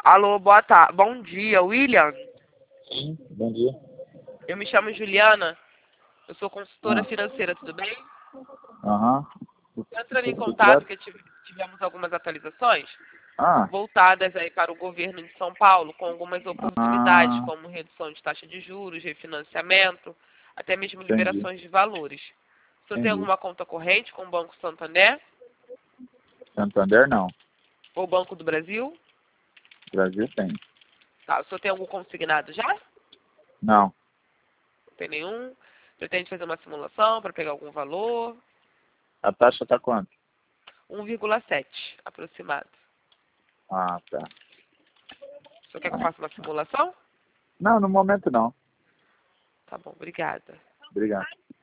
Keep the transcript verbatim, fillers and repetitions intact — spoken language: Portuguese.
Alô, boa tarde. Bom dia, William. Sim, bom dia. Eu me chamo Juliana. Eu sou consultora Ah. financeira, tudo bem? Aham. Tô entrando em Do que contato trata? porque tive- tivemos algumas atualizações Ah, voltadas aí para o governo de São Paulo, com algumas oportunidades, ah, como redução de taxa de juros, refinanciamento, até mesmo entendi, liberações de valores. O senhor tem entendi. alguma conta corrente com o Banco Santander Santander não. ou Banco do Brasil? Brasil tem. Tá, o senhor tem algum consignado já? Não. Não tem nenhum? Pretende fazer uma simulação para pegar algum valor? A taxa tá quanto? um vírgula sete aproximado. Ah, tá. O senhor quer que eu faça uma simulação? Não, no momento não. Tá bom, obrigada. Obrigado.